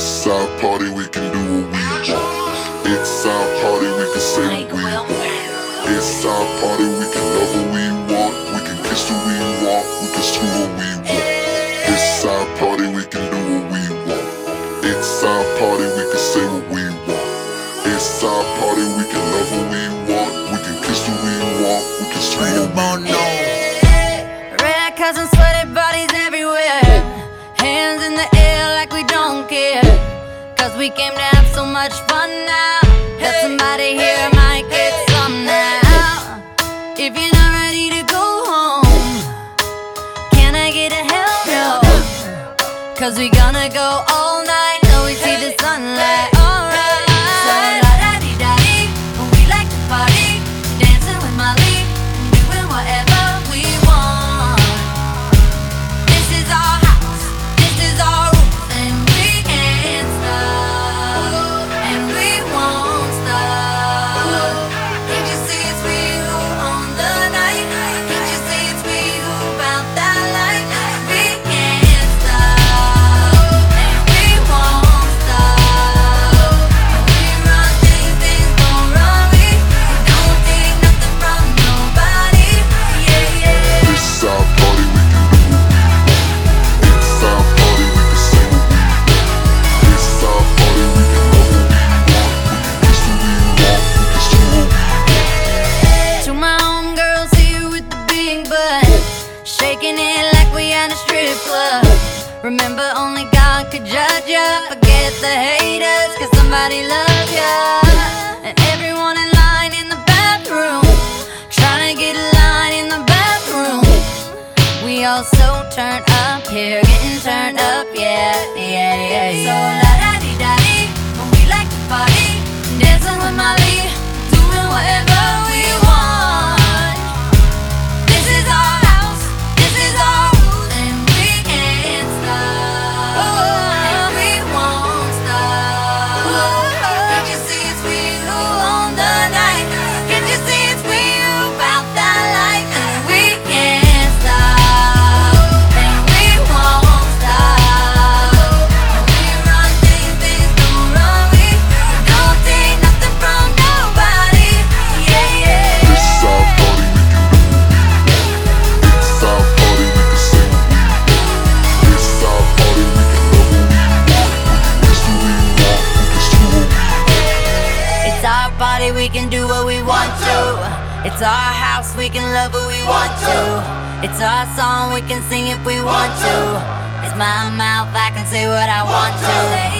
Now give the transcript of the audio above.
It's our party, we can do what we want. It's our party, we can say what we want. It's our party, we can love what we want. We can kiss who we want, we can screw what we want. It's our party, we can do what we want. It's our party, we can say what we want. It's our party, we can love what we want. We can kiss who we want, we can screw what we want. Red cousins, sweaty bodies everywhere. Hands in the air like we don't care. Cause we came to have so much fun now. That somebody here might get some now. If you're not ready to go home, can I get a hell no? Cause we gonna go all night till we see the sunlight. Alright. So la-da-dee-da-dee, we like to party, dancing with Molly, doing whatever we want. This is our house, this is our rules, and we can't stop, and we won't stop. Can't you see it's we who own the night? Can't you see it's we who found that light? We can't stop, and we won't stop. We run things, things gon' run. We don't take nothing from nobody. Yeah, yeah. It's our party, we can do what we want. It's our party, we can say what we want. It's our party, we can love what we want. We can kiss who we want, we can screw what we want. To my homegirls here with the big butt, shaking it like we at a strip club. Remember, only God could judge ya. Forget the haters, cause somebody loves ya. And everyone in line in the bathroom, trying to get a line in the bathroom. We all so turned up here, getting turned up, yeah, yeah, yeah, yeah. So la-da-dee-da-dee, we like to party, dancing with Molly, doing whatever we want. This is our house, this is our rules, and we can't stop, and we won't stop. Can't you see it's we who own the night? Can't you see it's we who found that light? And we can't stop, and we won't stop. We run things, things don't run. We don't take nothing from nobody. Yeah, yeah. It's our party, we can do what we want. It's our party, we can say what we want. It's our party, we can love what we want. We can kiss who we want, we can screw what we want. It's our party, we can do what we want to. It's our house, we can love what we want to. It's our song, we can sing if we want to. It's my mouth, I can say what I want to.